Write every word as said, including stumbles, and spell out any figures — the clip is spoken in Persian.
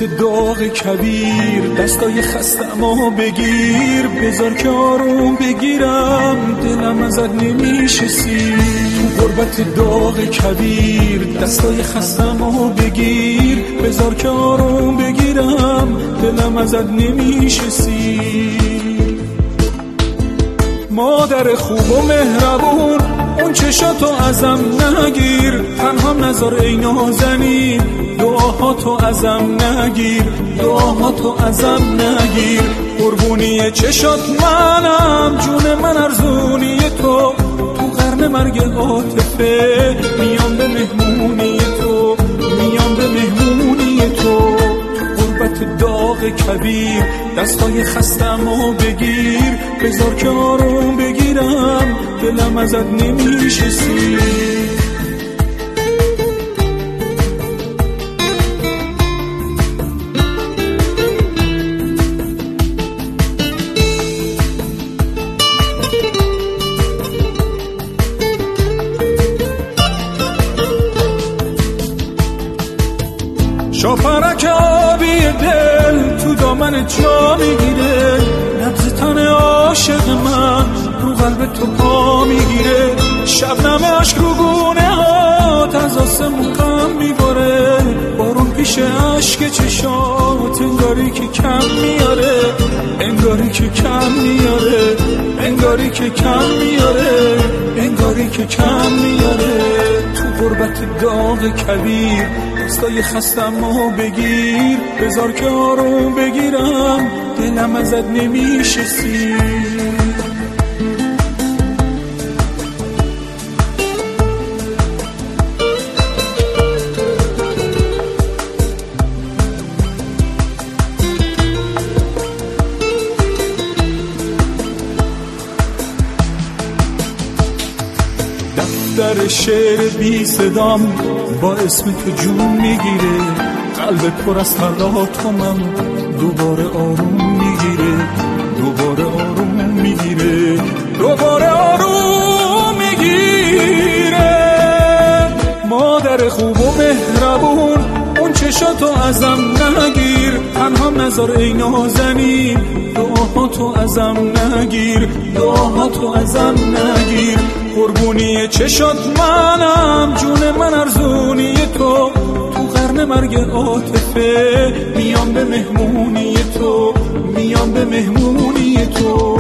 قربت داغ کبیر، دستای خستمو بگیر، بذار که آروم بگیرم، دلم ازت نمیشه سیر. تو قربت داغ کبیر، دستای خستمو بگیر، بذار که آروم بگیرم، دلم ازت نمیشه سیر. مادر خوب و مهربون، اون چشاتو ازم نگیر، تنهام نذار ای نازنین، دعاهاتو ازم نگیر، دعاهاتو ازم نگیر. قربونی چشات منم، جون من ارزونی تو، تو قرن مرگ عاطفه میام به مهمونی تو، میام به مهمونی تو. قربت داغ کبیر، دستای خستمو بگیر، بذار که آروم بگیرم، دلم ازت نمیشه سیر. شاپرک آبی دل تو دامن جا میگیره، نبض تن عاشق من رو قلب تو پا میگیره. شبنم عشق رو گونه هات از آسمون غم میباره، بارون پیش عشق چشات انگاری که کم میاره، انگاری که کم میاره، انگاری که کم میاره، انگاری که کم میاره. تو غربت داغ کبیر، دستای خستمو بگیر، بذار که آروم بگیرم، دلم ازت نمیشه سیر. دفتر شعر بی صدام با اسم تو جون میگیره، قلب پر از تلاطمم دوباره آروم میگیره، دوباره آروم میگیره، دوباره آروم میگیره. مادر خوب و مهربون، اون چشاتو ازم نگیر، تنهام نذار ای نازنین، دعاهاتو ازم نگیر، دعاهاتو ازم نگیر. قربونی چشات منم، جون من ارزونی تو، تو قرن مرگ عاطفه میام به مهمونی تو، میام به مهمونی تو.